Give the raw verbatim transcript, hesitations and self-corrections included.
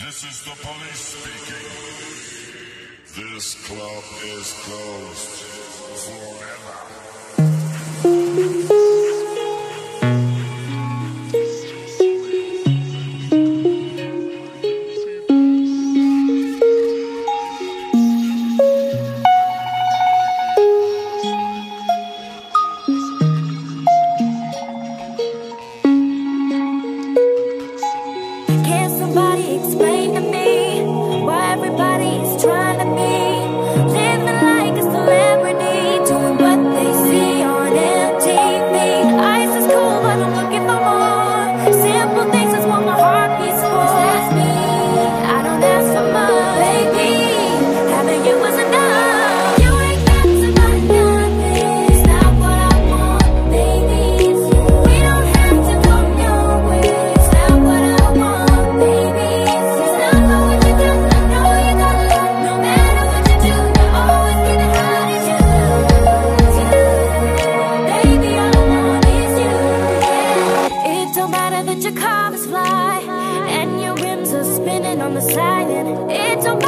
This is the police speaking. This club is closed forever. Can somebody explain to me why everybody is trying to be living like a celebrity, doing what they see on M T V? Ice is cool, but I'm looking for more. Simple things is what my heart beats for. That's me. I don't ask for much, baby. Having you was enough. You ain't got to buy nothing. It's not what I want, baby. It's you. We don't have to go nowhere. It's not what I want, baby. It's not for what you do. I know you got love. No matter what you do, you always get it how it's you. It's you. Baby, all I want is you. Yeah. It don't matter that your car is fly and your rims are spinning on the side, and it don't matter